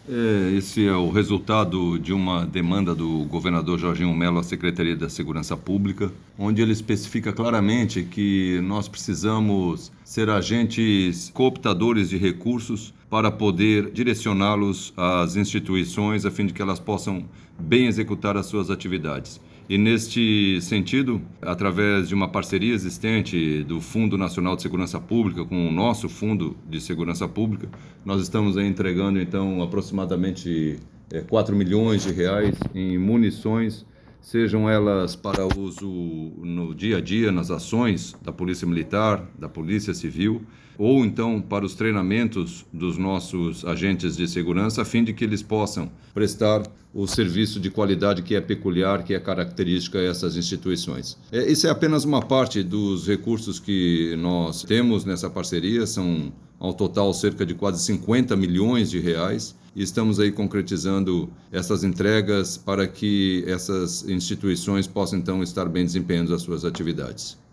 Esse é o resultado de uma demanda do governador Jorginho Mello à Secretaria da Segurança Pública, onde ele especifica claramente que nós precisamos ser agentes cooptadores de recursos para poder direcioná-los às instituições a fim de que elas possam bem executar as suas atividades. E neste sentido, através de uma parceria existente do Fundo Nacional de Segurança Pública com o nosso Fundo de Segurança Pública, nós estamos entregando então aproximadamente 4 milhões de reais em munições, sejam elas para uso no dia a dia, nas ações da Polícia Militar, da Polícia Civil, ou então para os treinamentos dos nossos agentes de segurança, a fim de que eles possam prestar o serviço de qualidade que é peculiar, que é característica a essas instituições. Isso é apenas uma parte dos recursos que nós temos nessa parceria, são ao total cerca de quase 50 milhões de reais, e estamos aí concretizando essas entregas para que essas instituições possam então estar bem desempenhando as suas atividades.